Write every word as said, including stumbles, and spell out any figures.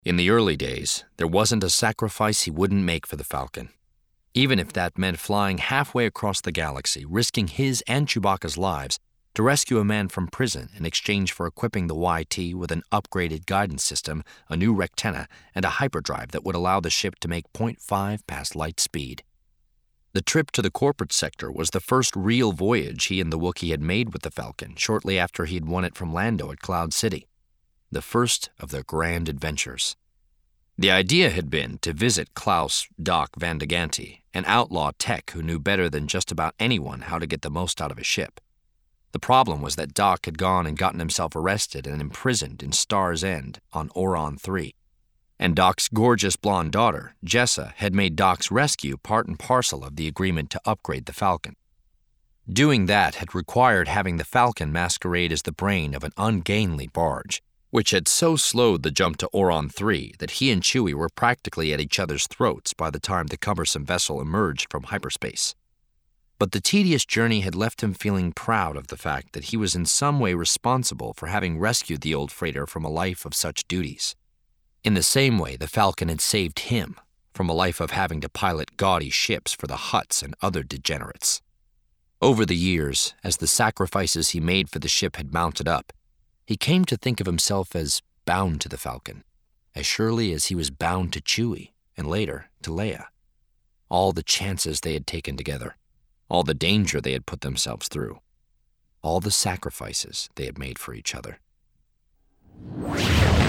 In the early days, there wasn't a sacrifice he wouldn't make for the Falcon. Even if that meant flying halfway across the galaxy, risking his and Chewbacca's lives to rescue a man from prison in exchange for equipping the Y T with an upgraded guidance system, a new rectenna, and a hyperdrive that would allow the ship to make point five past light speed. The trip to the corporate sector was the first real voyage he and the Wookiee had made with the Falcon shortly after he had won it from Lando at Cloud City. The first of their grand adventures. The idea had been to visit Klaus Doc Van de Gante, an outlaw tech who knew better than just about anyone how to get the most out of a ship. The problem was that Doc had gone and gotten himself arrested and imprisoned in Star's End on Oron three, and Doc's gorgeous blonde daughter, Jessa, had made Doc's rescue part and parcel of the agreement to upgrade the Falcon. Doing that had required having the Falcon masquerade as the brain of an ungainly barge, which had so slowed the jump to Oron three that he and Chewie were practically at each other's throats by the time the cumbersome vessel emerged from hyperspace. But the tedious journey had left him feeling proud of the fact that he was in some way responsible for having rescued the old freighter from a life of such duties. In the same way, the Falcon had saved him from a life of having to pilot gaudy ships for the Hutts and other degenerates. Over the years, as the sacrifices he made for the ship had mounted up, he came to think of himself as bound to the Falcon, as surely as he was bound to Chewie, and later to Leia. All the chances they had taken together, all the danger they had put themselves through, all the sacrifices they had made for each other.